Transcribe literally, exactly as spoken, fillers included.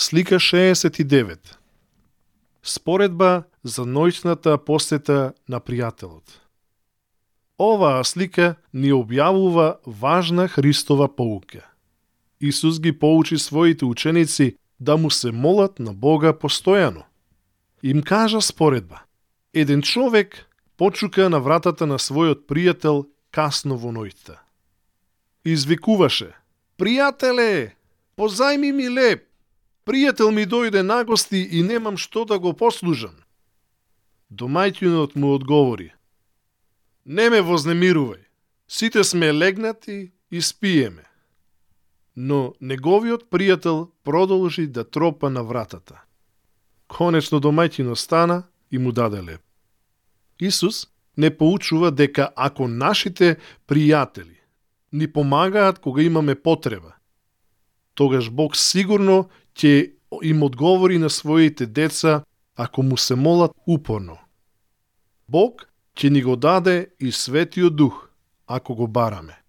Слика шеесет и девет. Споредба за ноќната посета на пријателот. Оваа слика ни објавува важна Христова поука. Исус ги поучи своите ученици да му се молат на Бога постојано. Им кажа споредба. Еден човек почука на вратата на својот пријател касно во ноќта. Извикуваше: "Пријателе, позајми ми леп! Пријател ми дојде на гости и немам што да го послужам." Домаќинот му одговори: "Не ме вознемирувај, сите сме легнати и спиеме." Но неговиот пријател продолжи да тропа на вратата. Конечно домаќинот стана и му даде леп. Исус не поучува дека ако нашите пријатели ни помагаат кога имаме потреба, тогаш Бог сигурно ќе им одговори на своите деца ако му се молат упорно. Бог ќе ни го даде и Светиот Дух ако го бараме.